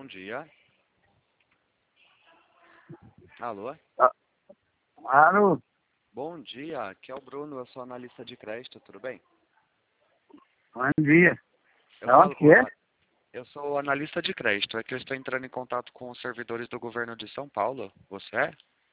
dia. Alô? Alô, Bom dia, aqui é o Bruno, eu sou analista de crédito, tudo bem? bom dia. Eu Da onde falo que é? Eu sou analista de crédito, é que eu estou entrando em contato com os servidores do governo de São Paulo. Você é?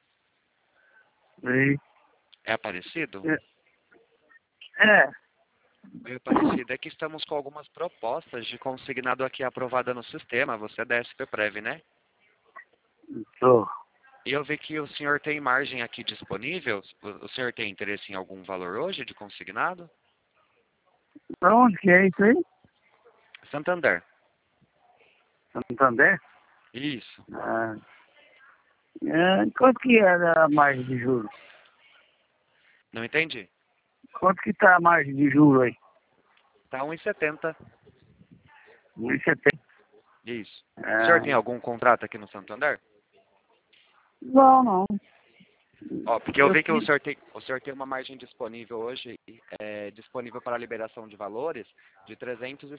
Ei, É Aparecido? É, É Aparecido, é que estamos com algumas propostas de consignado aqui aprovada no sistema, você é da SPPrev, né? tô. E eu vi que o senhor tem margem aqui disponível, o senhor tem interesse em algum valor hoje de consignado? Pra onde que é isso aí? Santander. Santander? Isso. Ah, quanto que é a margem de juros? Não entendi? Quanto que tá a margem de juros aí? Tá 1,70. 1,70. Isso. O senhor Ah, tem algum contrato aqui no Santander? não, não. Ó, porque eu Eu vi que fiz. o senhor tem uma margem disponível hoje, disponível para liberação de valores, de R$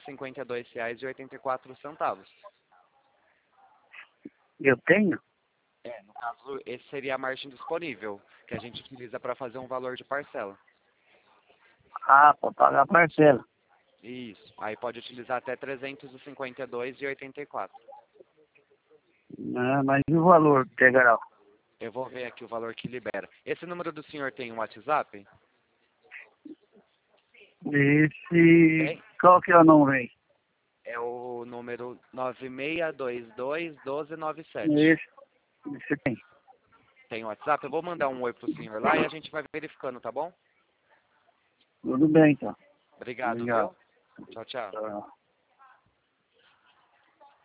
352,84. Eu tenho? No caso, esse seria a margem disponível, que a gente utiliza para fazer um valor de parcela. Ah, pra pagar a parcela. Isso. Aí pode utilizar até R$ 352,84. Ah, mas e o valor integral? Eu vou ver aqui o valor que libera. Esse número do senhor tem um WhatsApp? Esse. Tem. Qual que é o número aí? É o número 96221297. Esse tem. Tem WhatsApp? Eu vou mandar um oi pro senhor lá e a gente vai verificando, tá bom? Tudo bem, então. Obrigado, Obrigado. viu? Tchau, tchau. Tchau.